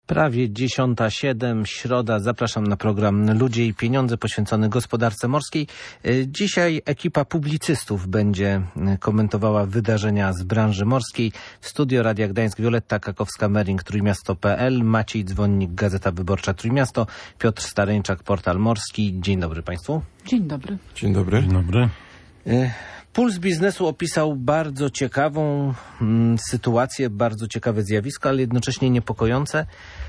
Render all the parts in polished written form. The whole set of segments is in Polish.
Prawie 10:07, środa. Zapraszam na program Ludzie i Pieniądze poświęcony gospodarce morskiej. Dzisiaj ekipa publicystów będzie komentowała wydarzenia z branży morskiej. W studio Radia Gdańsk Wioletta Kakowska-Mering, Trójmiasto.pl, Maciej Dzwonnik, Gazeta Wyborcza Trójmiasto, Piotr Stareńczak, Portal Morski. Dzień dobry Państwu. Dzień dobry. Dzień dobry. Dzień dobry. Puls Biznesu opisał bardzo ciekawą sytuację, bardzo ciekawe zjawisko, ale jednocześnie niepokojące.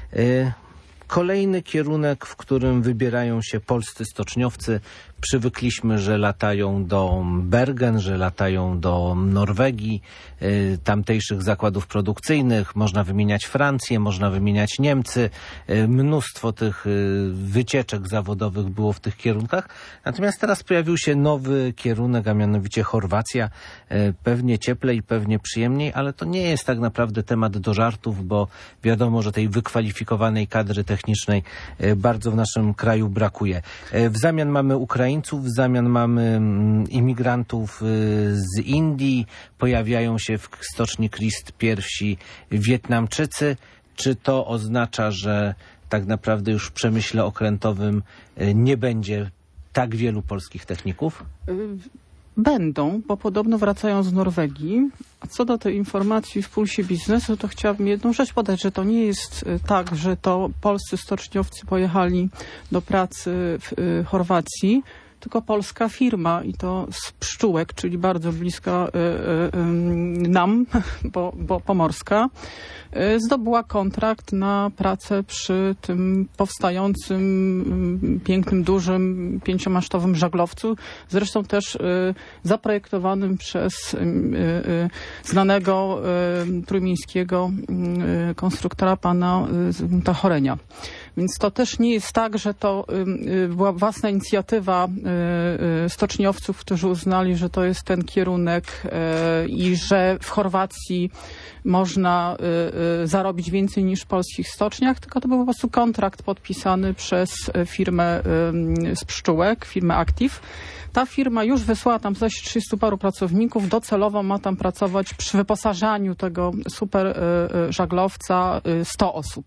Kolejny kierunek, w którym wybierają się polscy stoczniowcy. Przywykliśmy, że latają do Bergen, że latają do Norwegii, tamtejszych zakładów produkcyjnych. Można wymieniać Francję, można wymieniać Niemcy. Mnóstwo tych wycieczek zawodowych było w tych kierunkach. Natomiast teraz pojawił się nowy kierunek, a mianowicie Chorwacja. Pewnie cieplej, pewnie przyjemniej, ale to nie jest tak naprawdę temat do żartów, bo wiadomo, że tej wykwalifikowanej kadry technicznej bardzo w naszym kraju brakuje. W zamian mamy Ukraińców, w zamian mamy imigrantów z Indii, pojawiają się w stoczni Christ pierwsi Wietnamczycy. Czy to oznacza, że tak naprawdę już w przemyśle okrętowym nie będzie tak wielu polskich techników? Będą, bo podobno wracają z Norwegii. A co do tej informacji w Pulsie Biznesu, to chciałabym jedną rzecz podać, że to nie jest tak, że to polscy stoczniowcy pojechali do pracy w Chorwacji, tylko polska firma i to z Pszczółek, czyli bardzo bliska nam, bo pomorska, zdobyła kontrakt na pracę przy tym powstającym, pięknym, dużym, 5-masztowym żaglowcu. Zresztą też zaprojektowanym przez znanego trójmiejskiego konstruktora pana Zygmunta Chorenia. Więc to też nie jest tak, że to była własna inicjatywa stoczniowców, którzy uznali, że to jest ten kierunek i że w Chorwacji można zarobić więcej niż w polskich stoczniach, tylko to był po prostu kontrakt podpisany przez firmę z Pszczółek, firmę Active. Ta firma już wysłała tam zaś 30 paru pracowników, docelowo ma tam pracować przy wyposażaniu tego super żaglowca 100 osób.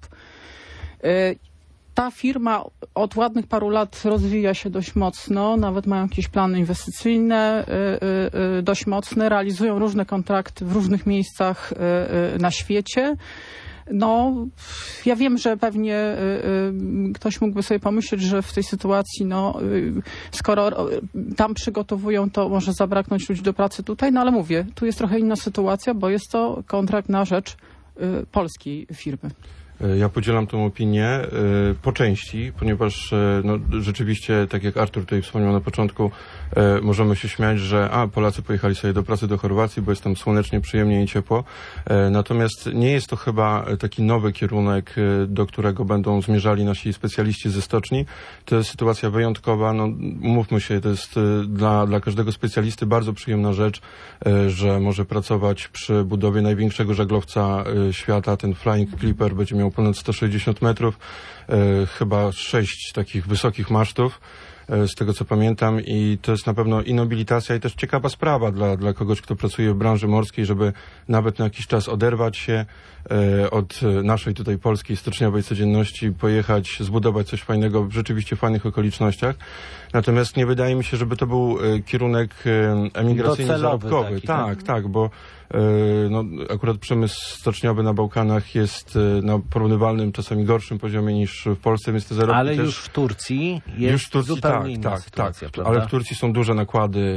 Ta firma od ładnych paru lat rozwija się dość mocno, nawet mają jakieś plany inwestycyjne dość mocne, realizują różne kontrakty w różnych miejscach na świecie. No, ja wiem, że pewnie ktoś mógłby sobie pomyśleć, że w tej sytuacji, no, skoro tam przygotowują, to może zabraknąć ludzi do pracy tutaj, no ale mówię, tu jest trochę inna sytuacja, bo jest to kontrakt na rzecz polskiej firmy. Ja podzielam tą opinię po części, ponieważ no, rzeczywiście, tak jak Artur tutaj wspomniał na początku, możemy się śmiać, że Polacy pojechali sobie do pracy do Chorwacji, bo jest tam słonecznie, przyjemnie i ciepło. Natomiast nie jest to chyba taki nowy kierunek, do którego będą zmierzali nasi specjaliści ze stoczni. To jest sytuacja wyjątkowa. No, umówmy się, to jest dla każdego specjalisty bardzo przyjemna rzecz, że może pracować przy budowie największego żaglowca świata. Ten Flying Clipper będzie miał ponad 160 metrów, chyba 6 takich wysokich masztów, z tego co pamiętam, i to jest na pewno i nobilitacja, i też ciekawa sprawa dla kogoś, kto pracuje w branży morskiej, żeby nawet na jakiś czas oderwać się od naszej tutaj polskiej stoczniowej codzienności, pojechać, zbudować coś fajnego w rzeczywiście fajnych okolicznościach. Natomiast nie wydaje mi się, żeby to był kierunek emigracyjny, zarobkowy. Tak, bo no, akurat przemysł stoczniowy na Bałkanach jest na porównywalnym, czasami gorszym poziomie niż w Polsce, więc te zarobki ale też... już w Turcji jest zupełnie inna sytuacja, prawda? Ale w Turcji są duże nakłady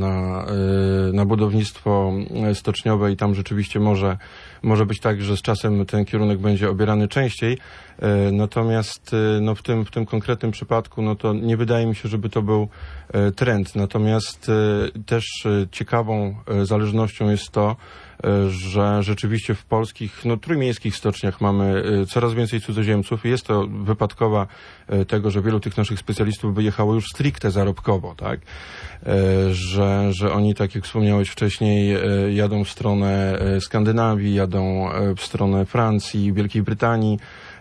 na budownictwo stoczniowe i tam rzeczywiście może być tak, że z czasem ten kierunek będzie obierany częściej. Natomiast no, w tym konkretnym przypadku no, to nie wydaje mi się, żeby to był trend. Natomiast też ciekawą zależnością jest to, że rzeczywiście w polskich, no, trójmiejskich stoczniach mamy coraz więcej cudzoziemców i jest to wypadkowa tego, że wielu tych naszych specjalistów wyjechało już stricte zarobkowo, tak? Że oni, tak jak wspomniałeś wcześniej, jadą w stronę Skandynawii, jadą w stronę Francji, Wielkiej Brytanii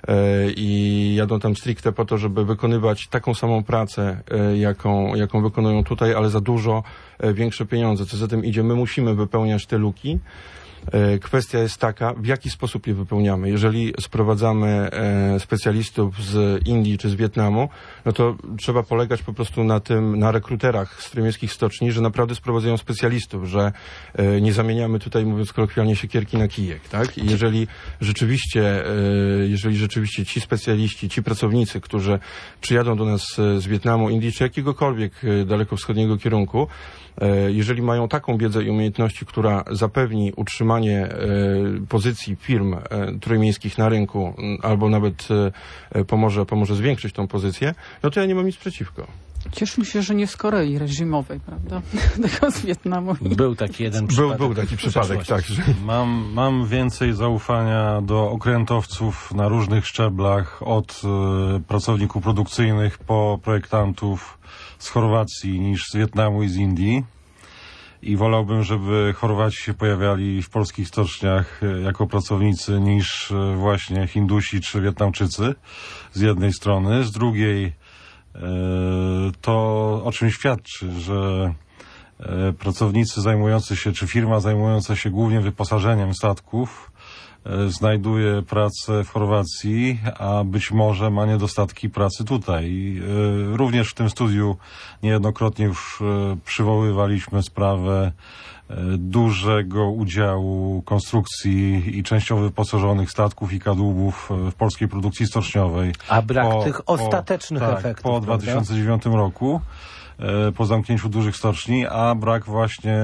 i jadą tam stricte po to, żeby wykonywać taką samą pracę, jaką wykonują tutaj, ale za dużo większe pieniądze. Co za tym idzie, my musimy wypełniać te luki. Kwestia jest taka, w jaki sposób je wypełniamy. Jeżeli sprowadzamy specjalistów z Indii czy z Wietnamu, no to trzeba polegać po prostu na rekruterach strojmiejskich stoczni, że naprawdę sprowadzają specjalistów, że nie zamieniamy tutaj, mówiąc kolokwialnie, siekierki na kijek, tak? I jeżeli rzeczywiście ci specjaliści, ci pracownicy, którzy przyjadą do nas z Wietnamu, Indii czy jakiegokolwiek dalekowschodniego kierunku, jeżeli mają taką wiedzę i umiejętności, która zapewni utrzymanie pozycji firm trójmiejskich na rynku, albo nawet pomoże zwiększyć tą pozycję, no to ja nie mam nic przeciwko. Cieszmy się, że nie z Korei reżimowej, prawda? Tylko z Wietnamu. Był taki jeden przypadek. Był taki przypadek, tak. Że... Mam więcej zaufania do okrętowców na różnych szczeblach, od pracowników produkcyjnych po projektantów z Chorwacji niż z Wietnamu i z Indii. I wolałbym, żeby Chorwaci się pojawiali w polskich stoczniach jako pracownicy niż właśnie Hindusi czy Wietnamczycy z jednej strony. Z drugiej to o czym świadczy, że pracownicy zajmujący się, czy firma zajmująca się głównie wyposażeniem statków znajduje pracę w Chorwacji, a być może ma niedostatki pracy tutaj. Również w tym studiu niejednokrotnie już przywoływaliśmy sprawę dużego udziału konstrukcji i częściowo wyposażonych statków i kadłubów w polskiej produkcji stoczniowej. A brak tych ostatecznych efektów. Po 2009 roku. Po zamknięciu dużych stoczni, a brak właśnie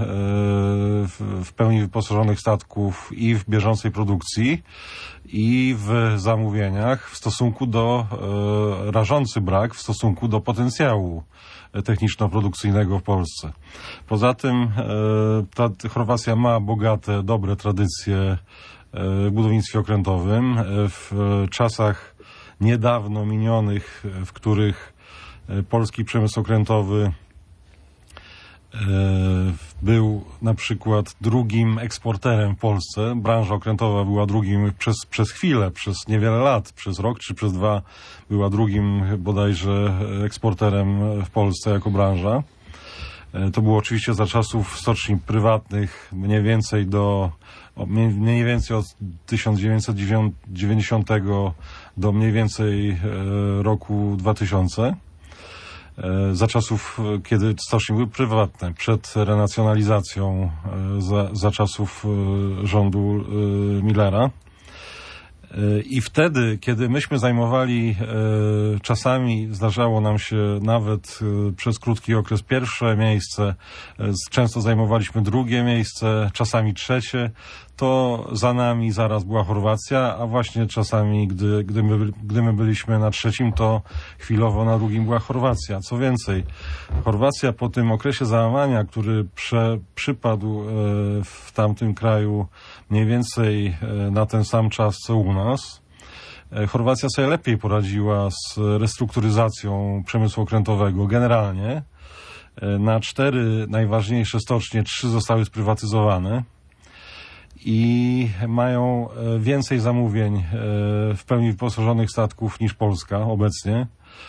w pełni wyposażonych statków i w bieżącej produkcji, i w zamówieniach w stosunku do, rażący brak w stosunku do potencjału techniczno-produkcyjnego w Polsce. Poza tym Chorwacja ma bogate, dobre tradycje w budownictwie okrętowym. W czasach niedawno minionych, w których polski przemysł okrętowy był na przykład drugim eksporterem w Polsce. Branża okrętowa była drugim przez chwilę, przez niewiele lat, przez rok czy przez 2 była drugim bodajże eksporterem w Polsce jako branża. To było oczywiście za czasów stoczni prywatnych, mniej więcej od 1990 do mniej więcej roku 2000. Za czasów, kiedy stocznie były prywatne, przed renacjonalizacją za czasów rządu Millera. I wtedy, kiedy myśmy zajmowali, czasami zdarzało nam się nawet przez krótki okres pierwsze miejsce, często zajmowaliśmy drugie miejsce, czasami trzecie, to za nami zaraz była Chorwacja, a właśnie czasami, gdy my byliśmy na trzecim, to chwilowo na drugim była Chorwacja. Co więcej, Chorwacja po tym okresie załamania, który przypadł w tamtym kraju mniej więcej na ten sam czas, co u nas, Chorwacja sobie lepiej poradziła z restrukturyzacją przemysłu okrętowego generalnie. Na 4 najważniejsze stocznie 3 zostały sprywatyzowane i mają więcej zamówień w pełni wyposażonych statków niż Polska obecnie.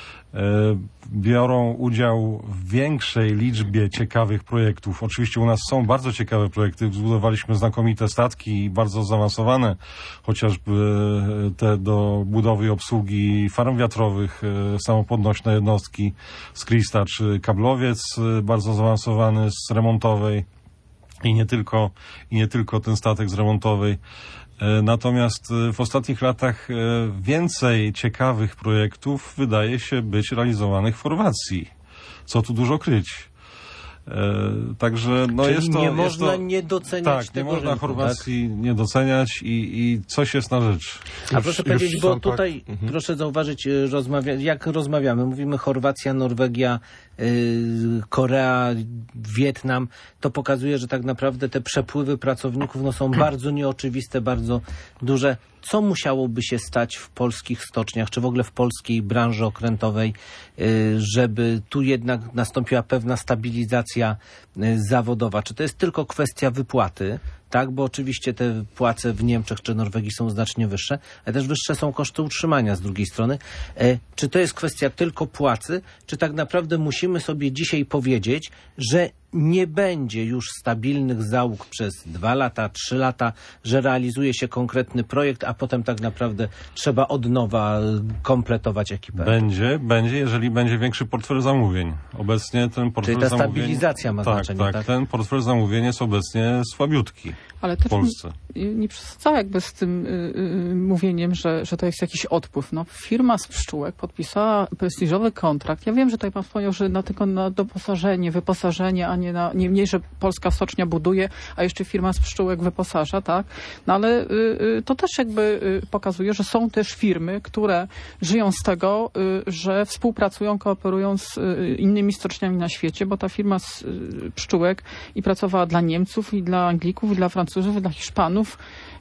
Biorą udział w większej liczbie ciekawych projektów. Oczywiście u nas są bardzo ciekawe projekty. Zbudowaliśmy znakomite statki, bardzo zaawansowane, chociażby te do budowy i obsługi farm wiatrowych, samopodnośne jednostki z Krista, czy kablowiec bardzo zaawansowany z remontowej i nie tylko ten statek z remontowej. Natomiast w ostatnich latach więcej ciekawych projektów wydaje się być realizowanych w Chorwacji. Co tu dużo kryć. Także no czyli jest to... nie można nie doceniać tego nie można rynku, Chorwacji nie doceniać i coś jest na rzecz. A proszę powiedzieć, bo tutaj proszę zauważyć, jak rozmawiamy, mówimy Chorwacja, Norwegia, Korea, Wietnam, to pokazuje, że tak naprawdę te przepływy pracowników są bardzo nieoczywiste, bardzo duże. Co musiałoby się stać w polskich stoczniach, czy w ogóle w polskiej branży okrętowej, żeby tu jednak nastąpiła pewna stabilizacja zawodowa? Czy to jest tylko kwestia wypłaty, tak, bo oczywiście te płace w Niemczech czy Norwegii są znacznie wyższe, ale też wyższe są koszty utrzymania z drugiej strony. Czy to jest kwestia tylko płacy, czy tak naprawdę musimy sobie dzisiaj powiedzieć, że nie będzie już stabilnych załóg przez 2 lata, 3 lata, że realizuje się konkretny projekt, a potem tak naprawdę trzeba od nowa kompletować ekipę? Będzie, jeżeli będzie większy portfel zamówień. Obecnie ten portfel Czyli ta zamówień... stabilizacja ma znaczenie, tak? Ten portfel zamówień jest obecnie słabiutki Ale w też Polsce. nie przesadzał jakby z tym mówieniem, że to jest jakiś odpływ. No, firma z pszczółek podpisała prestiżowy kontrakt. Ja wiem, że tutaj pan wspomniał, że tylko na doposażenie, wyposażenie, a nie mniej, że polska stocznia buduje, a jeszcze firma z pszczółek wyposaża, tak? No ale to też jakby pokazuje, że są też firmy, które żyją z tego, że współpracują, kooperują z innymi stoczniami na świecie, bo ta firma z pszczółek i pracowała dla Niemców, i dla Anglików, i dla Francuzów, i dla Hiszpanów.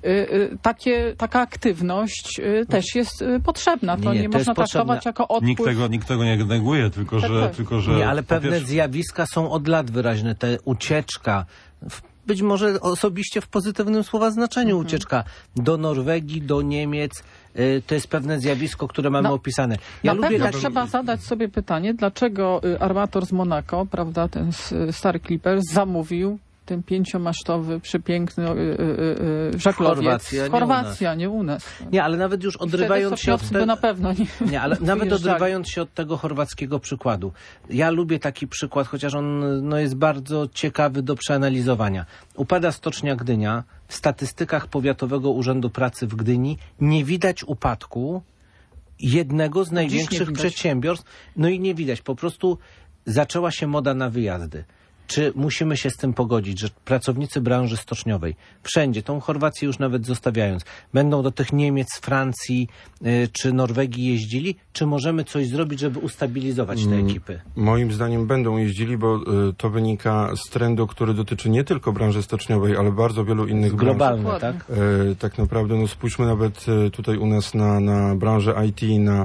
Taka aktywność też jest potrzebna. To nie można traktować jako odpływ. Nikt tego nie neguje, tylko że... Nie, ale pewne zjawiska są od lat wyraźne. Te ucieczka, być może osobiście w pozytywnym słowa znaczeniu ucieczka do Norwegii, do Niemiec, to jest pewne zjawisko, które mamy opisane. Trzeba zadać sobie pytanie, dlaczego armator z Monako, prawda, ten stary Clipper, zamówił ten 5-masztowy, przepiękny żaglowiec. Chorwacja, nie u nas. Nie, ale nawet już odrywając się od tego... na pewno nie ale nawet odrywając się od tego chorwackiego przykładu. Ja lubię taki przykład, chociaż on jest bardzo ciekawy do przeanalizowania. Upada stocznia Gdynia. W statystykach Powiatowego Urzędu Pracy w Gdyni nie widać upadku jednego z największych przedsiębiorstw. No i nie widać. Po prostu zaczęła się moda na wyjazdy. Czy musimy się z tym pogodzić, że pracownicy branży stoczniowej wszędzie, tą Chorwację już nawet zostawiając, będą do tych Niemiec, Francji czy Norwegii jeździli? Czy możemy coś zrobić, żeby ustabilizować te ekipy? Moim zdaniem będą jeździli, bo to wynika z trendu, który dotyczy nie tylko branży stoczniowej, ale bardzo wielu innych branż. Globalne, tak? Tak naprawdę, spójrzmy nawet tutaj u nas na branżę IT, na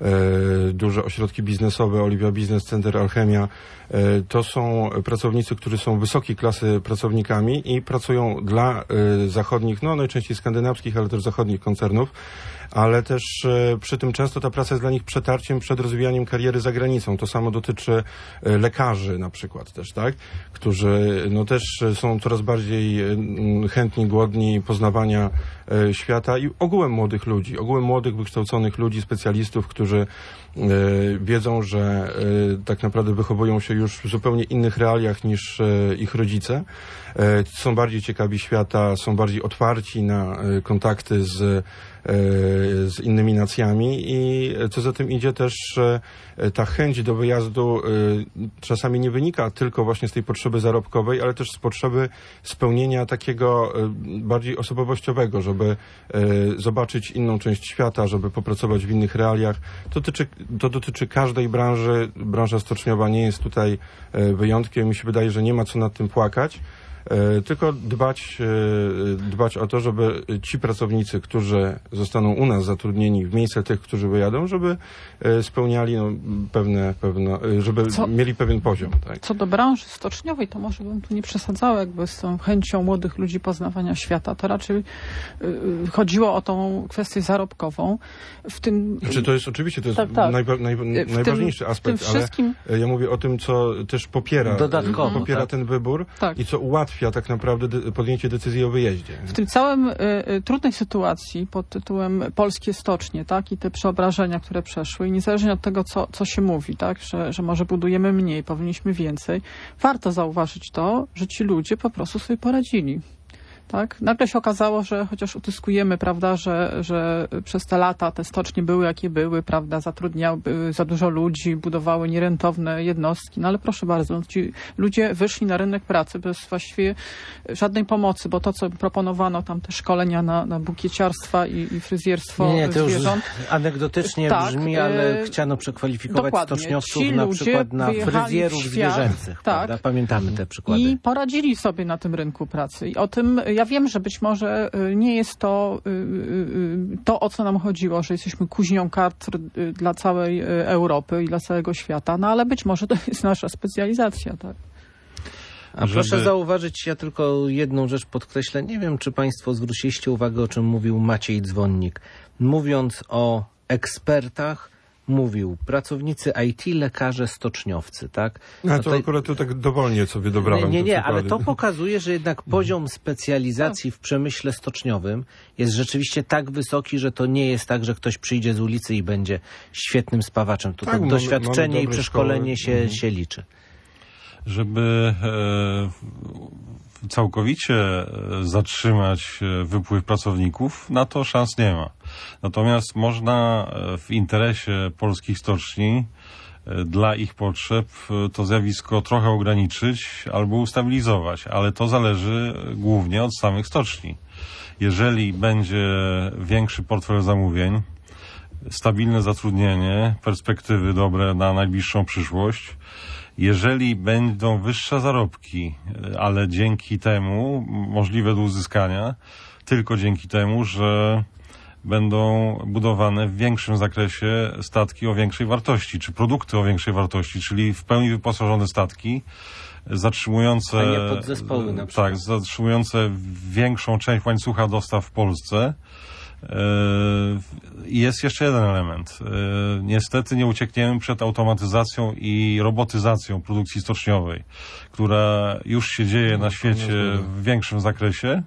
duże ośrodki biznesowe, Oliwia Business Center, Alchemia. To są pracownicy, którzy są wysokiej klasy pracownikami i pracują dla zachodnich, najczęściej skandynawskich, ale też zachodnich koncernów, ale też przy tym często ta praca jest dla nich przetarciem przed rozwijaniem kariery za granicą. To samo dotyczy lekarzy na przykład też, tak? Którzy też są coraz bardziej chętni, głodni poznawania świata i ogółem młodych, wykształconych ludzi, specjalistów, którzy wiedzą, że tak naprawdę wychowują się już w zupełnie innych realiach niż ich rodzice. Są bardziej ciekawi świata, są bardziej otwarci na kontakty z innymi nacjami i co za tym idzie też ta chęć do wyjazdu czasami nie wynika tylko właśnie z tej potrzeby zarobkowej, ale też z potrzeby spełnienia takiego bardziej osobowościowego, żeby zobaczyć inną część świata, żeby popracować w innych realiach. To dotyczy każdej branży. Branża stoczniowa nie jest tutaj wyjątkiem. Mi się wydaje, że nie ma co nad tym płakać. Tylko dbać o to, żeby ci pracownicy, którzy zostaną u nas zatrudnieni w miejsce tych, którzy wyjadą, żeby spełniali żeby mieli pewien poziom. Tak? Co do branży stoczniowej, to może bym tu nie przesadzała jakby z tą chęcią młodych ludzi poznawania świata. To raczej chodziło o tą kwestię zarobkową. W tym... to jest oczywiście najważniejszy aspekt, ale ja mówię o tym, co też popiera ten wybór i co ułatwia tak naprawdę podjęcie decyzji o wyjeździe. W tym całym trudnej sytuacji pod tytułem polskie stocznie, tak, i te przeobrażenia, które przeszły, i niezależnie od tego, co się mówi, tak, że może budujemy mniej, powinniśmy więcej, warto zauważyć to, że ci ludzie po prostu sobie poradzili. Tak? Nagle się okazało, że chociaż utyskujemy, prawda, że przez te lata te stocznie były jakie były, prawda, zatrudniały za dużo ludzi, budowały nierentowne jednostki, no ale proszę bardzo, ci ludzie wyszli na rynek pracy bez właściwie żadnej pomocy, bo to, co proponowano tam, te szkolenia na bukieciarstwa i fryzjerstwo to zwierząt. Już anegdotycznie brzmi, ale chciano przekwalifikować stoczniowców na przykład na fryzjerów zwierzęcych, prawda? Pamiętamy te przykłady. I poradzili sobie na tym rynku pracy. I o tym ja wiem, że być może nie jest to, o co nam chodziło, że jesteśmy kuźnią kart dla całej Europy i dla całego świata, no ale być może to jest nasza specjalizacja, tak? A proszę zauważyć, ja tylko jedną rzecz podkreślę. Nie wiem, czy państwo zwróciliście uwagę, o czym mówił Maciej Dzwonnik. Mówiąc o ekspertach, mówił pracownicy IT, lekarze, stoczniowcy, tak? No to akurat to tak dowolnie sobie dobrałem. Nie, ale to pokazuje, że jednak poziom specjalizacji w przemyśle stoczniowym jest rzeczywiście tak wysoki, że to nie jest tak, że ktoś przyjdzie z ulicy i będzie świetnym spawaczem. Tutaj tak, doświadczenie mamy i przeszkolenie się liczy. Żeby całkowicie zatrzymać wypływ pracowników, na to szans nie ma. Natomiast można w interesie polskich stoczni dla ich potrzeb to zjawisko trochę ograniczyć albo ustabilizować, ale to zależy głównie od samych stoczni. Jeżeli będzie większy portfel zamówień, stabilne zatrudnienie, perspektywy dobre na najbliższą przyszłość, jeżeli będą wyższe zarobki, ale dzięki temu możliwe do uzyskania, tylko dzięki temu, że będą budowane w większym zakresie statki o większej wartości, czy produkty o większej wartości, czyli w pełni wyposażone statki, zatrzymujące, a nie podzespoły na przykład. Tak, zatrzymujące większą część łańcucha dostaw w Polsce. Jest jeszcze jeden element. Niestety nie uciekniemy przed automatyzacją i robotyzacją produkcji stoczniowej, która już się dzieje na świecie w większym zakresie,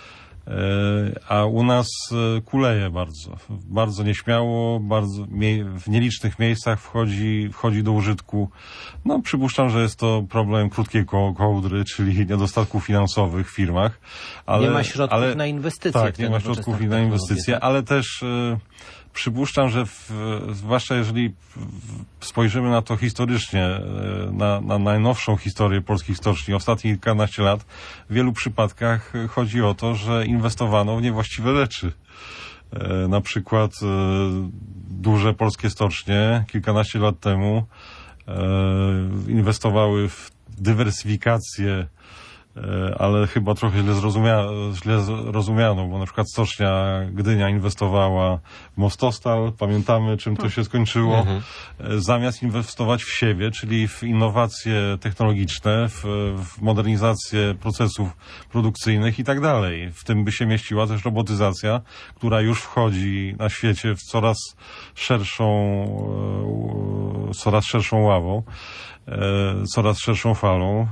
a u nas kuleje bardzo nieśmiało, w nielicznych miejscach wchodzi do użytku. No, przypuszczam, że jest to problem krótkiej kołdry, czyli niedostatków finansowych w firmach. Ale, nie ma środków na inwestycje. Tak, nie ma środków na inwestycje, ale też przypuszczam, że zwłaszcza jeżeli spojrzymy na to historycznie, na najnowszą historię polskich stoczni, ostatnich kilkanaście lat, w wielu przypadkach chodzi o to, że inwestowano w niewłaściwe rzeczy. Na przykład duże polskie stocznie kilkanaście lat temu inwestowały w dywersyfikację, ale chyba trochę źle rozumiano, bo na przykład stocznia Gdynia inwestowała w Mostostal, pamiętamy czym to się skończyło, zamiast inwestować w siebie, czyli w innowacje technologiczne, w modernizację procesów produkcyjnych i tak dalej. W tym by się mieściła też robotyzacja, która już wchodzi na świecie w coraz szerszą ławą, coraz szerszą falą.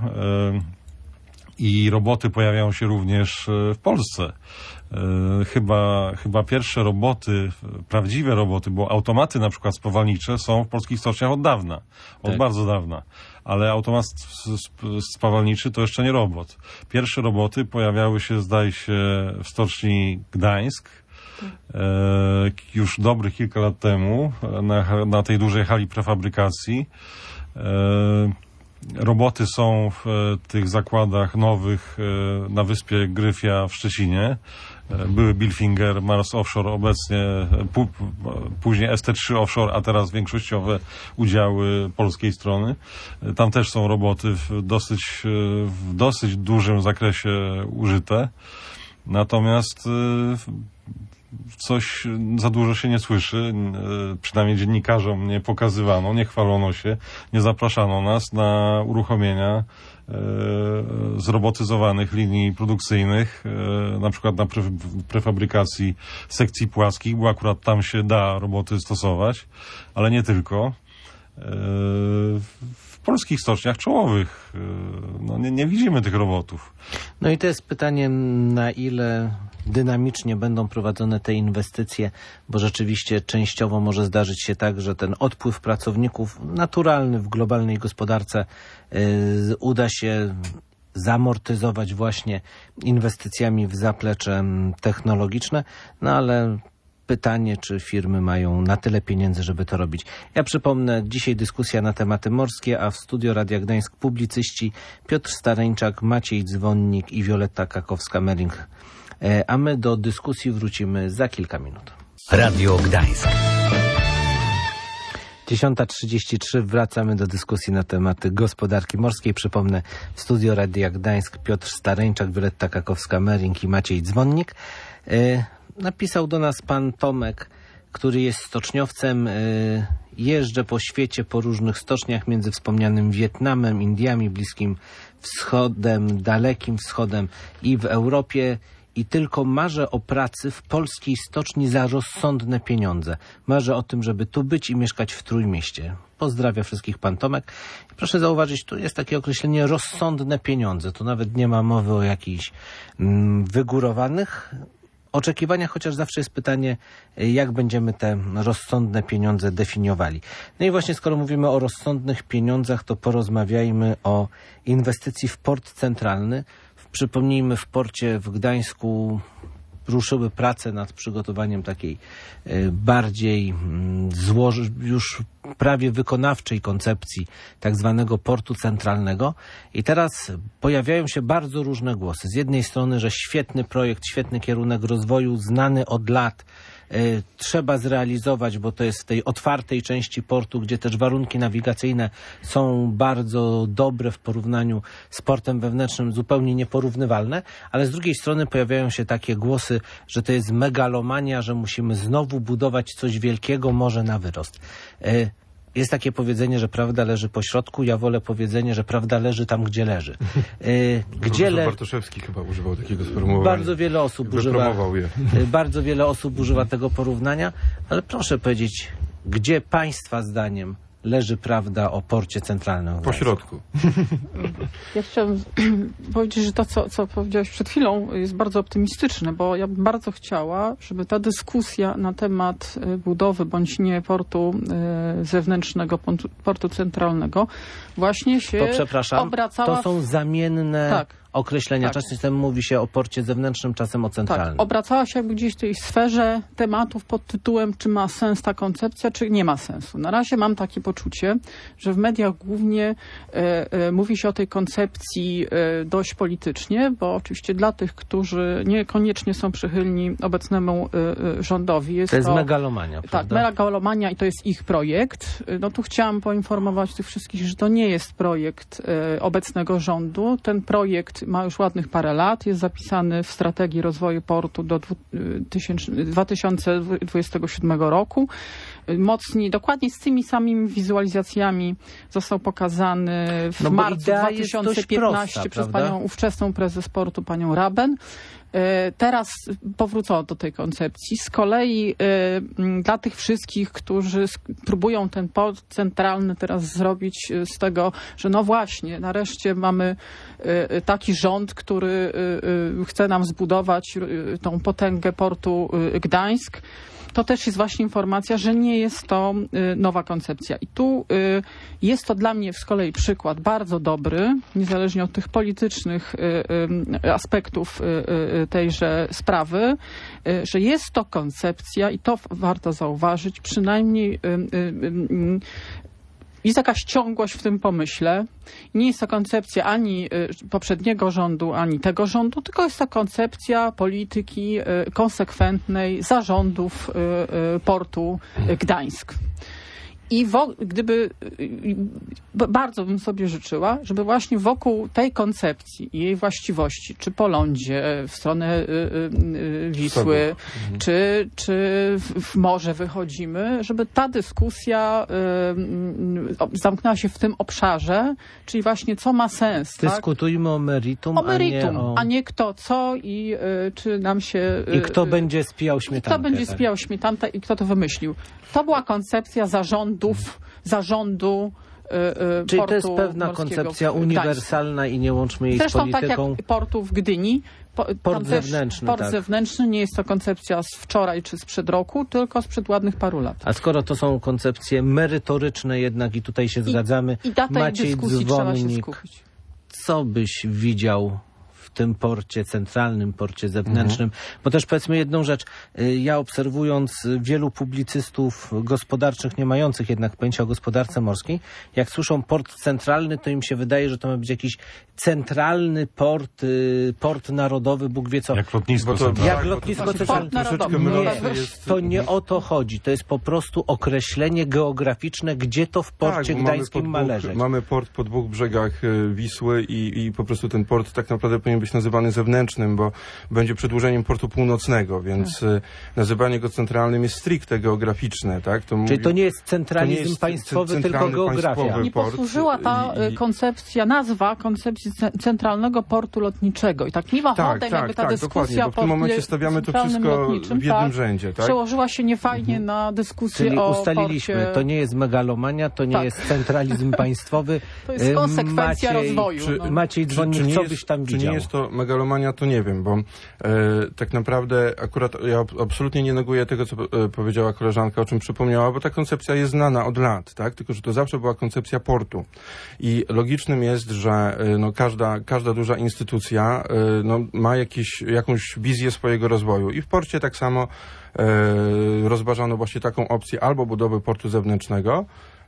I roboty pojawiają się również w Polsce. Chyba pierwsze roboty, prawdziwe roboty, bo automaty na przykład spawalnicze są w polskich stoczniach od dawna, od bardzo dawna. Ale automat spawalniczy to jeszcze nie robot. Pierwsze roboty pojawiały się, zdaje się, w stoczni Gdańsk, już dobrych kilka lat temu, na tej dużej hali prefabrykacji. Roboty są w tych zakładach nowych na wyspie Gryfia w Szczecinie. Były Bilfinger, Mars Offshore, obecnie później ST3 Offshore, a teraz większościowe udziały polskiej strony. Tam też są roboty w dosyć dużym zakresie użyte. Natomiast coś za dużo się nie słyszy, przynajmniej dziennikarzom nie pokazywano, nie chwalono się, nie zapraszano nas na uruchomienia zrobotyzowanych linii produkcyjnych, na przykład na prefabrykacji sekcji płaskich, bo akurat tam się da roboty stosować, ale nie tylko. W polskich stoczniach czołowych nie widzimy tych robotów. No i to jest pytanie, na ile dynamicznie będą prowadzone te inwestycje, bo rzeczywiście częściowo może zdarzyć się tak, że ten odpływ pracowników naturalny w globalnej gospodarce uda się zamortyzować właśnie inwestycjami w zaplecze technologiczne, no ale pytanie, czy firmy mają na tyle pieniędzy, żeby to robić. Ja przypomnę, dzisiaj dyskusja na tematy morskie, a w studio Radia Gdańsk publicyści Piotr Stareńczak, Maciej Dzwonnik i Wioletta Kakowska-Mering. A my do dyskusji wrócimy za kilka minut. Radio Gdańsk. 10:33, wracamy do dyskusji na tematy gospodarki morskiej. Przypomnę, w studio Radia Gdańsk Piotr Stareńczak, Wioletta Kakowska-Mering i Maciej Dzwonnik. Napisał do nas pan Tomek, który jest stoczniowcem. Jeżdżę po świecie, po różnych stoczniach między wspomnianym Wietnamem, Indiami, Bliskim Wschodem, Dalekim Wschodem i w Europie. I tylko marzę o pracy w polskiej stoczni za rozsądne pieniądze. Marzę o tym, żeby tu być i mieszkać w Trójmieście. Pozdrawiam wszystkich, pan Tomek. I proszę zauważyć, tu jest takie określenie rozsądne pieniądze. Tu nawet nie ma mowy o jakichś wygórowanych oczekiwaniach, chociaż zawsze jest pytanie, jak będziemy te rozsądne pieniądze definiowali. No i właśnie skoro mówimy o rozsądnych pieniądzach, to porozmawiajmy o inwestycji w port centralny. Przypomnijmy, w porcie w Gdańsku ruszyły prace nad przygotowaniem takiej bardziej już prawie wykonawczej koncepcji tak zwanego portu centralnego. I teraz pojawiają się bardzo różne głosy. Z jednej strony, że świetny projekt, świetny kierunek rozwoju, znany od lat, trzeba zrealizować, bo to jest w tej otwartej części portu, gdzie też warunki nawigacyjne są bardzo dobre w porównaniu z portem wewnętrznym, zupełnie nieporównywalne, ale z drugiej strony pojawiają się takie głosy, że to jest megalomania, że musimy znowu budować coś wielkiego, może na wyrost. Jest takie powiedzenie, że prawda leży po środku. Ja wolę powiedzenie, że prawda leży tam, gdzie leży. Bartoszewski chyba używał takiego sformułowania. Bardzo wiele osób używa tego porównania, ale proszę powiedzieć, gdzie państwa zdaniem leży prawda o porcie centralnym? Po środku. Ja chciałam powiedzieć, że to, co powiedziałeś przed chwilą, jest bardzo optymistyczne, bo ja bym bardzo chciała, żeby ta dyskusja na temat budowy bądź nie portu zewnętrznego, portu centralnego właśnie się obracała... To są zamienne określenia. Tak. Czasem mówi się o porcie zewnętrznym, czasem o centralnym. Tak, obracała się jakby gdzieś w tej sferze tematów pod tytułem, czy ma sens ta koncepcja, czy nie ma sensu. Na razie mam takie poczucie, że w mediach głównie mówi się o tej koncepcji dość politycznie, bo oczywiście dla tych, którzy niekoniecznie są przychylni obecnemu rządowi. To jest megalomania, prawda? Tak, megalomania i to jest ich projekt. No tu chciałam poinformować tych wszystkich, że to nie jest projekt obecnego rządu. Ten projekt ma już ładnych parę lat, jest zapisany w strategii rozwoju portu do 2027 roku. Mocniej, dokładnie z tymi samymi wizualizacjami został pokazany w marcu 2015 przez panią ówczesną prezes portu, panią Raben. Teraz powrócono do tej koncepcji. Z kolei dla tych wszystkich, którzy próbują ten port centralny teraz zrobić z tego, że no właśnie, nareszcie mamy taki rząd, który chce nam zbudować tą potęgę portu Gdańsk, to też jest właśnie informacja, że nie jest to nowa koncepcja. I tu jest to dla mnie z kolei przykład bardzo dobry, niezależnie od tych politycznych aspektów tejże sprawy, że jest to koncepcja i to warto zauważyć, przynajmniej jest jakaś ciągłość w tym pomyśle. Nie jest to koncepcja ani poprzedniego rządu, ani tego rządu, tylko jest to koncepcja polityki konsekwentnej zarządów portu Gdańsk. I bardzo bym sobie życzyła, żeby właśnie wokół tej koncepcji i jej właściwości, czy po lądzie, w stronę Wisły, czy w morze wychodzimy, żeby ta dyskusja zamknęła się w tym obszarze, czyli właśnie co ma sens. Dyskutujmy o meritum, a nie kto co i czy nam się... I kto będzie spijał śmietantę. Kto będzie spijał śmietantę i kto to wymyślił. To była koncepcja zarządu czyli portu to jest pewna koncepcja uniwersalna i nie łączmy jej z polityką. Tak jak portu w Gdyni. Port zewnętrzny, Port zewnętrzny nie jest to koncepcja z wczoraj czy sprzed roku, tylko sprzed ładnych paru lat. A skoro to są koncepcje merytoryczne jednak i tutaj się zgadzamy, i na tej dyskusji trzeba się skupić. Co byś widział w tym porcie centralnym, porcie zewnętrznym? Bo też powiedzmy jedną rzecz. Ja obserwując wielu publicystów gospodarczych, nie mających jednak pojęcia o gospodarce morskiej, jak słyszą port centralny, to im się wydaje, że to ma być jakiś centralny port narodowy, Bóg wie co. Jak lotnisko centralne. Jak lotnisko centralne. To nie o to chodzi. To jest po prostu określenie geograficzne, gdzie to w porcie gdańskim ma leżeć. Mamy port po dwóch brzegach Wisły i po prostu ten port tak naprawdę powinien być nazywany zewnętrznym, bo będzie przedłużeniem portu północnego, więc nazywanie go centralnym jest stricte geograficzne, tak? Czyli to nie jest centralizm państwowy, tylko geografia. Nie posłużyła ta koncepcja, nazwa koncepcji centralnego portu lotniczego. I tak mimochodem, jakby ta dyskusja bo w tym momencie stawiamy to wszystko w jednym rzędzie, tak? Przełożyła się niefajnie na dyskusję Czyli o ustaliliśmy, porcie. to nie jest megalomania, to nie jest centralizm państwowy. To jest konsekwencja rozwoju. Maciej Dzwonnik, co byś tam widział? Czy nie jest to megalomania, to nie wiem, bo tak naprawdę akurat ja absolutnie nie neguję tego, co powiedziała koleżanka, o czym przypomniała, bo ta koncepcja jest znana od lat, tak? Tylko że to zawsze była koncepcja portu. I logicznym jest, że każda duża instytucja ma jakąś wizję swojego rozwoju. I w porcie tak samo rozważano właśnie taką opcję albo budowy portu zewnętrznego,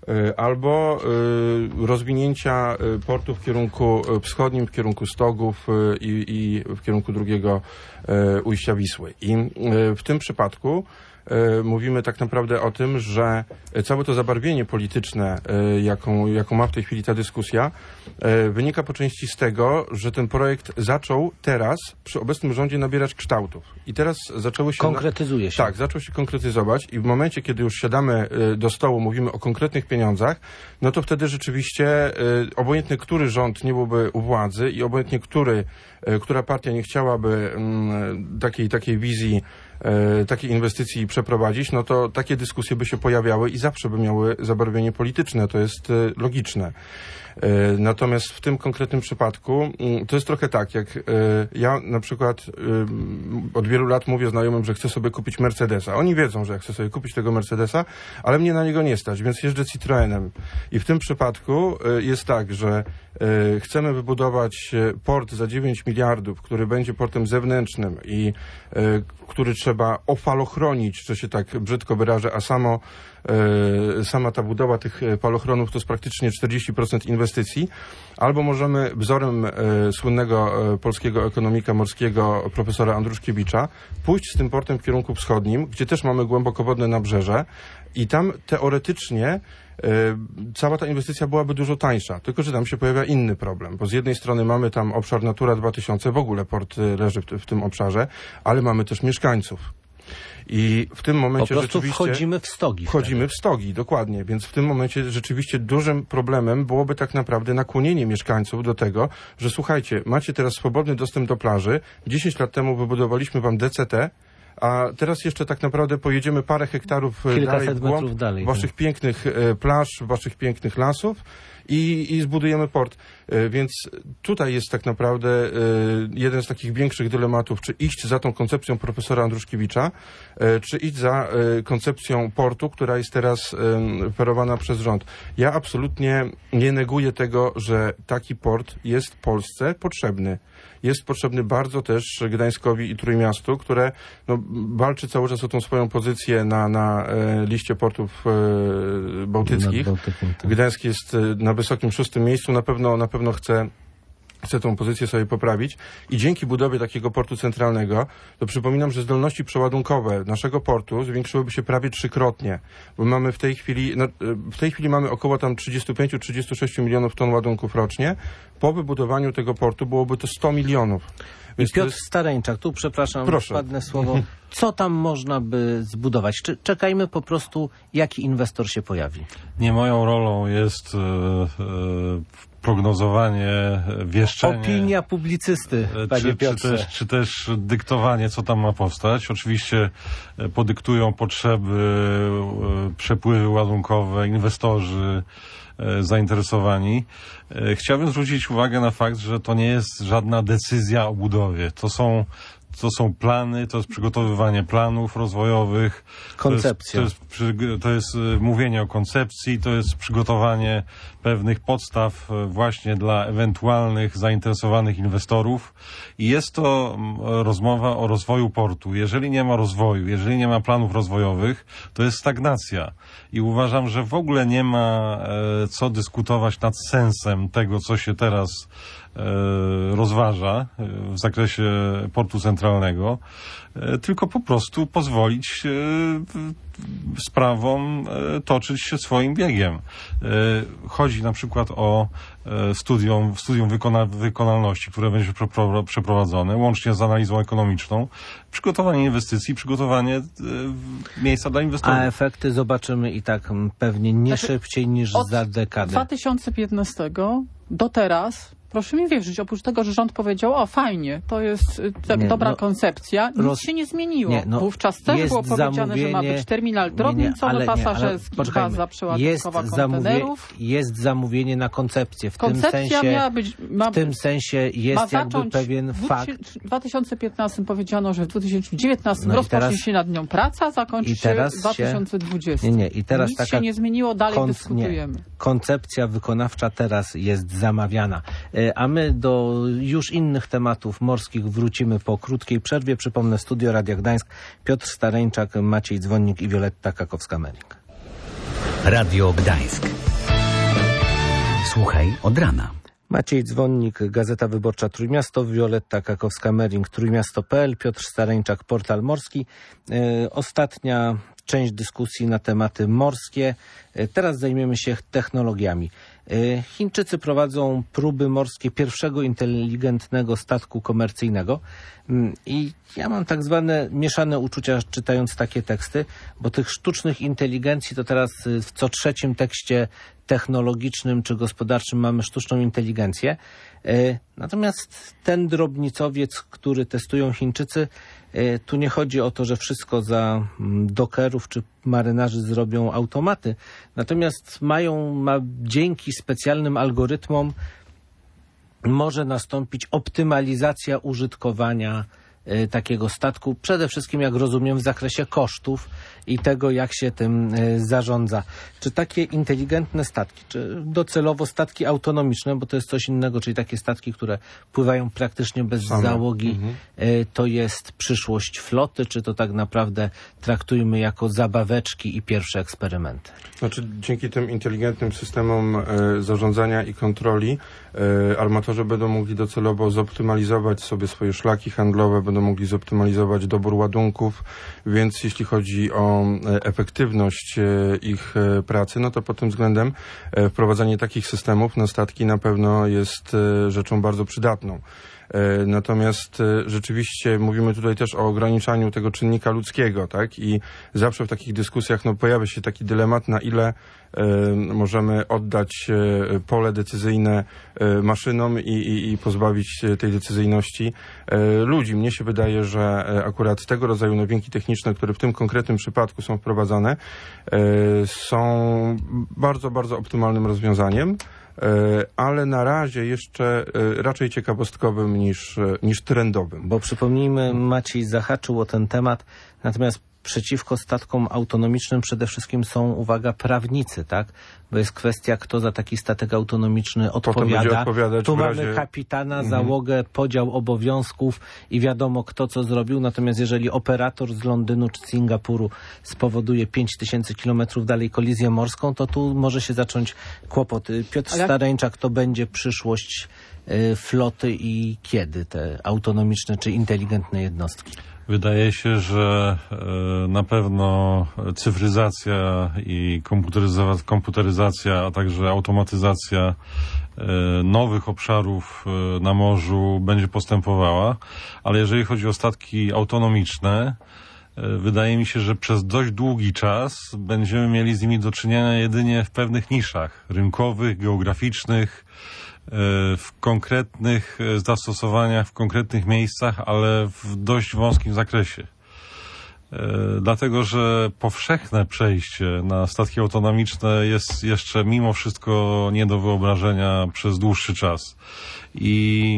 albo rozwinięcia portu w kierunku wschodnim, w kierunku Stogów i w kierunku drugiego ujścia Wisły. I w tym przypadku mówimy tak naprawdę o tym, że całe to zabarwienie polityczne, jaką ma w tej chwili ta dyskusja, wynika po części z tego, że ten projekt zaczął teraz przy obecnym rządzie nabierać kształtów. I teraz zaczęły się... Konkretyzuje się. Tak, zaczął się konkretyzować i w momencie, kiedy już siadamy do stołu, mówimy o konkretnych pieniądzach, no to wtedy rzeczywiście obojętnie, który rząd nie byłby u władzy i obojętnie, która partia nie chciałaby takiej wizji, takiej inwestycji przeprowadzić, no to takie dyskusje by się pojawiały i zawsze by miały zabarwienie polityczne. To jest logiczne. Natomiast w tym konkretnym przypadku to jest trochę tak, jak ja na przykład od wielu lat mówię znajomym, że chcę sobie kupić Mercedesa. Oni wiedzą, że ja chcę sobie kupić tego Mercedesa, ale mnie na niego nie stać, więc jeżdżę Citroenem. I w tym przypadku jest tak, że chcemy wybudować port za 9 miliardów, który będzie portem zewnętrznym i który trzeba ofalochronić, że się tak brzydko wyrażę, a sama ta budowa tych falochronów to jest praktycznie 40% inwestycji, albo możemy wzorem słynnego polskiego ekonomika morskiego profesora Andruszkiewicza pójść z tym portem w kierunku wschodnim, gdzie też mamy głębokowodne nabrzeże i tam teoretycznie cała ta inwestycja byłaby dużo tańsza, tylko że tam się pojawia inny problem, bo z jednej strony mamy tam obszar Natura 2000, w ogóle port leży w tym obszarze, ale mamy też mieszkańców. I w tym momencie po prostu rzeczywiście... wchodzimy w stogi. Wchodzimy w stogi, dokładnie. Więc w tym momencie rzeczywiście dużym problemem byłoby tak naprawdę nakłonienie mieszkańców do tego, że słuchajcie, macie teraz swobodny dostęp do plaży, 10 lat temu wybudowaliśmy wam DCT, a teraz jeszcze tak naprawdę pojedziemy parę hektarów dalej w głąb waszych pięknych plaż, waszych pięknych lasów i zbudujemy port. Więc tutaj jest tak naprawdę jeden z takich większych dylematów, czy iść za tą koncepcją profesora Andruszkiewicza, czy iść za koncepcją portu, która jest teraz oferowana przez rząd. Ja absolutnie nie neguję tego, że taki port jest Polsce potrzebny. Jest potrzebny bardzo też Gdańskowi i Trójmiastu, które walczy cały czas o tą swoją pozycję na liście portów bałtyckich. Gdańsk jest na wysokim 6. miejscu, na pewno chce tą pozycję sobie poprawić i dzięki budowie takiego portu centralnego, to przypominam, że zdolności przeładunkowe naszego portu zwiększyłyby się prawie 3-krotnie, bo mamy w tej chwili mamy około tam 35-36 milionów ton ładunków rocznie. Po wybudowaniu tego portu byłoby to 100 milionów. Więc Piotr Stareńczak, tu przepraszam, wpadnę słowo. Co tam można by zbudować? Czy czekajmy po prostu, jaki inwestor się pojawi? Nie moją rolą jest prognozowanie, wieszczenie. Opinia publicysty, panie Piotrze. Czy też dyktowanie, co tam ma powstać. Oczywiście podyktują potrzeby, przepływy ładunkowe, inwestorzy zainteresowani. Chciałbym zwrócić uwagę na fakt, że to nie jest żadna decyzja o budowie. To są plany, to jest przygotowywanie planów rozwojowych. Koncepcja. To jest mówienie o koncepcji, to jest przygotowanie pewnych podstaw właśnie dla ewentualnych zainteresowanych inwestorów. I jest to rozmowa o rozwoju portu. Jeżeli nie ma rozwoju, jeżeli nie ma planów rozwojowych, to jest stagnacja. I uważam, że w ogóle nie ma co dyskutować nad sensem tego, co się teraz rozważa w zakresie portu centralnego, tylko po prostu pozwolić sprawom toczyć się swoim biegiem. Chodzi na przykład o studium wykonalności, które będzie przeprowadzone, łącznie z analizą ekonomiczną, przygotowanie inwestycji, przygotowanie miejsca dla inwestorów. A efekty zobaczymy i tak pewnie nie szybciej niż za dekadę. Od 2015 do teraz, proszę mi wierzyć, oprócz tego, że rząd powiedział, o fajnie, to jest dobra koncepcja, nic się nie zmieniło. Wówczas też było powiedziane, że ma być terminal drobnicowy, pasażerski, baza przeładunkowa kontenerów. Jest zamówienie na koncepcję. Koncepcja miała być... W tym sensie jest jakby pewien fakt. W 2015 powiedziano, że w 2019 rozpocznie się nad nią praca, zakończy się w 2020. I teraz nic się nie zmieniło, dalej dyskutujemy. Koncepcja wykonawcza teraz jest zamawiana. A my do już innych tematów morskich wrócimy po krótkiej przerwie. Przypomnę, Studio Radia Gdańsk, Piotr Stareńczak, Maciej Dzwonnik i Wioletta Kakowska-Mering. Radio Gdańsk. Słuchaj od rana. Maciej Dzwonnik, Gazeta Wyborcza Trójmiasto, Wioletta Kakowska-Mering, Trójmiasto.pl, Piotr Stareńczak, Portal Morski. Ostatnia część dyskusji na tematy morskie. Teraz zajmiemy się technologiami. Chińczycy prowadzą próby morskie pierwszego inteligentnego statku komercyjnego i ja mam tak zwane mieszane uczucia czytając takie teksty, bo tych sztucznych inteligencji to teraz w co trzecim tekście technologicznym czy gospodarczym mamy sztuczną inteligencję. Natomiast ten drobnicowiec, który testują Chińczycy, tu nie chodzi o to, że wszystko za dokerów czy marynarzy zrobią automaty, natomiast dzięki specjalnym algorytmom może nastąpić optymalizacja użytkowania takiego statku, przede wszystkim, jak rozumiem, w zakresie kosztów i tego, jak się tym zarządza. Czy takie inteligentne statki, czy docelowo statki autonomiczne, bo to jest coś innego, czyli takie statki, które pływają praktycznie bez załogi, to jest przyszłość floty, czy to tak naprawdę traktujmy jako zabaweczki i pierwsze eksperymenty? Znaczy, dzięki tym inteligentnym systemom zarządzania i kontroli armatorzy będą mogli docelowo zoptymalizować sobie swoje szlaki handlowe, będą mogli zoptymalizować dobór ładunków, więc jeśli chodzi o efektywność ich pracy, no to pod tym względem wprowadzanie takich systemów na statki na pewno jest rzeczą bardzo przydatną. Natomiast rzeczywiście mówimy tutaj też o ograniczaniu tego czynnika ludzkiego, tak? I zawsze w takich dyskusjach pojawia się taki dylemat, na ile możemy oddać pole decyzyjne maszynom i pozbawić tej decyzyjności ludzi. Mnie się wydaje, że akurat tego rodzaju nowinki techniczne, które w tym konkretnym przypadku są wprowadzane, są bardzo, bardzo optymalnym rozwiązaniem, ale na razie jeszcze raczej ciekawostkowym niż trendowym. Bo przypomnijmy, Maciej zahaczył o ten temat, natomiast przeciwko statkom autonomicznym przede wszystkim są, uwaga, prawnicy, tak? Bo jest kwestia, kto za taki statek autonomiczny odpowiada. Tu mamy kapitana, załogę, podział obowiązków i wiadomo, kto co zrobił. Natomiast jeżeli operator z Londynu czy Singapuru spowoduje 5000 kilometrów dalej kolizję morską, to tu może się zacząć kłopot. Piotr Stareńczak, to będzie przyszłość floty i kiedy te autonomiczne czy inteligentne jednostki? Wydaje się, że na pewno cyfryzacja i komputeryzacja, a także automatyzacja nowych obszarów na morzu będzie postępowała, ale jeżeli chodzi o statki autonomiczne, wydaje mi się, że przez dość długi czas będziemy mieli z nimi do czynienia jedynie w pewnych niszach rynkowych, geograficznych, w konkretnych zastosowaniach, w konkretnych miejscach, ale w dość wąskim zakresie. Dlatego, że powszechne przejście na statki autonomiczne jest jeszcze mimo wszystko nie do wyobrażenia przez dłuższy czas. I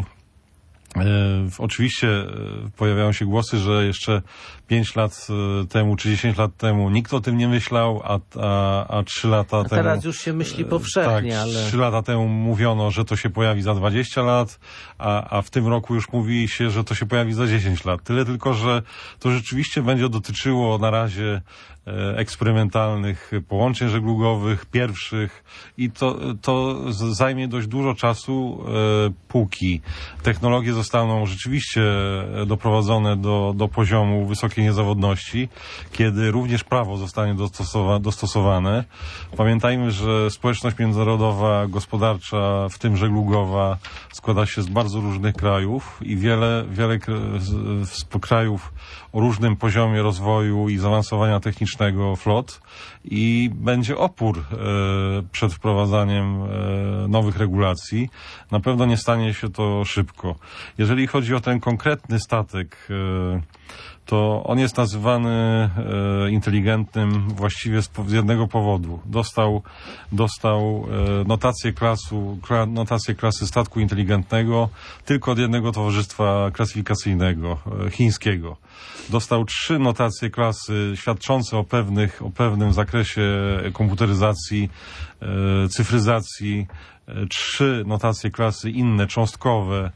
oczywiście pojawiają się głosy, że jeszcze 5 lat temu czy 10 lat temu nikt o tym nie myślał, a 3 lata temu... Teraz już się myśli powszechnie, tak, ale... 3 lata temu mówiono, że to się pojawi za 20 lat, a w tym roku już mówi się, że to się pojawi za 10 lat. Tyle tylko, że to rzeczywiście będzie dotyczyło na razie eksperymentalnych połączeń żeglugowych, pierwszych i to zajmie dość dużo czasu, póki technologie zostaną rzeczywiście doprowadzone do poziomu wysokiej niezawodności, kiedy również prawo zostanie dostosowane. Pamiętajmy, że społeczność międzynarodowa, gospodarcza, w tym żeglugowa, składa się z bardzo różnych krajów i wiele krajów o różnym poziomie rozwoju i zaawansowania technicznego flot i będzie opór przed wprowadzaniem nowych regulacji. Na pewno nie stanie się to szybko. Jeżeli chodzi o ten konkretny statek, to on jest nazywany inteligentnym właściwie z jednego powodu. Dostał notację klasy statku inteligentnego tylko od jednego towarzystwa klasyfikacyjnego, chińskiego. Dostał 3 notacje klasy świadczące o pewnym zakresie komputeryzacji, cyfryzacji, 3 notacje klasy inne, cząstkowe,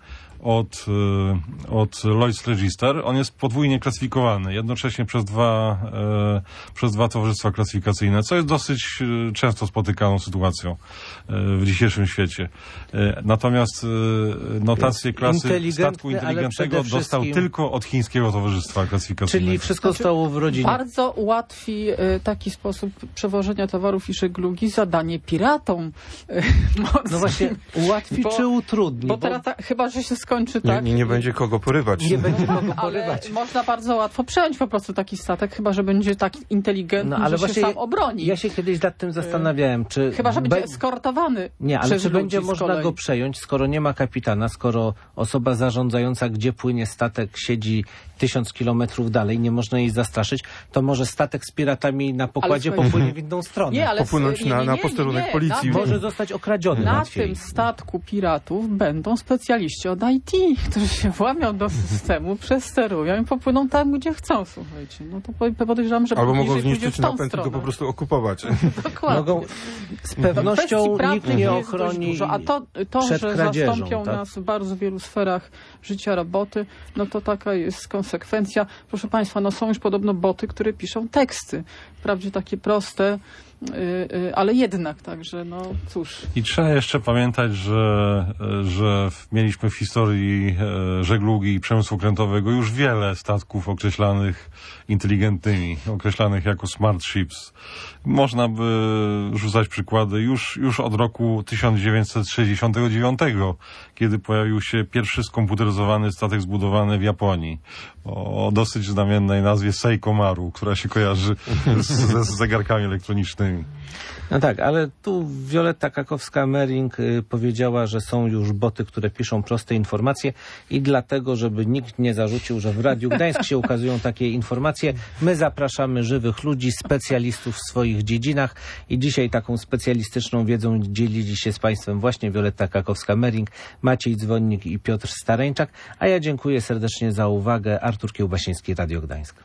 od Lloyd's Register. On jest podwójnie klasyfikowany, jednocześnie przez dwa towarzystwa klasyfikacyjne, co jest dosyć często spotykaną sytuacją w dzisiejszym świecie. Natomiast notację klasy statku inteligentnego dostał tylko od chińskiego towarzystwa klasyfikacyjnego. Czyli wszystko stało w rodzinie. Bardzo ułatwi taki sposób przewożenia towarów i żeglugi zadanie piratom. No właśnie, ułatwi czy utrudni? Bo teraz chyba, że się skończy tak. Nie będzie kogo porywać. Nie będzie kogo porywać. Ale można bardzo łatwo przejąć po prostu taki statek, chyba że będzie tak inteligentny, ale że się sam obroni. Ja się kiedyś nad tym zastanawiałem, czy... Chyba że będzie eskortowany. Nie, ale czy będzie można go przejąć, skoro nie ma kapitana, skoro osoba zarządzająca, gdzie płynie statek, siedzi 1000 kilometrów dalej, nie można jej zastraszyć, to może statek z piratami na pokładzie popłynie w inną stronę. Nie, ale popłynąć na posterunek policji. Może zostać okradziony na łatwiej. tym statku piratów będą specjaliści od IT, którzy się włamią do systemu, przesterują i popłyną tam, gdzie chcą, słuchajcie. No to podejrzewam, że albo mogą bliżej zniszczyć napęd i go po prostu okupować. Dokładnie. Mogą, z pewnością nikt nie ochroni a to przed że kradzieżą, zastąpią tak? nas w bardzo wielu sferach życia roboty, no to taka jest konsekwencja. Proszę Państwa, no są już podobno boty, które piszą teksty. Wprawdzie takie proste, ale jednak, także no cóż. I trzeba jeszcze pamiętać, że mieliśmy w historii żeglugi i przemysłu okrętowego już wiele statków określanych inteligentnymi, określanych jako smart ships. Można by rzucać przykłady już od roku 1969, kiedy pojawił się pierwszy skomputeryzowany statek zbudowany w Japonii o dosyć znamiennej nazwie Seiko Maru, która się kojarzy z zegarkami elektronicznymi. No tak, ale tu Wioletta Kakowska-Mering powiedziała, że są już boty, które piszą proste informacje i dlatego, żeby nikt nie zarzucił, że w Radiu Gdańsk się ukazują takie informacje, my zapraszamy żywych ludzi, specjalistów w swoich dziedzinach i dzisiaj taką specjalistyczną wiedzą dzielili się z Państwem właśnie Wioletta Kakowska-Mering, Maciej Dzwonnik i Piotr Stareńczak, a ja dziękuję serdecznie za uwagę. Artur Kiełbasiński, Radio Gdańsk.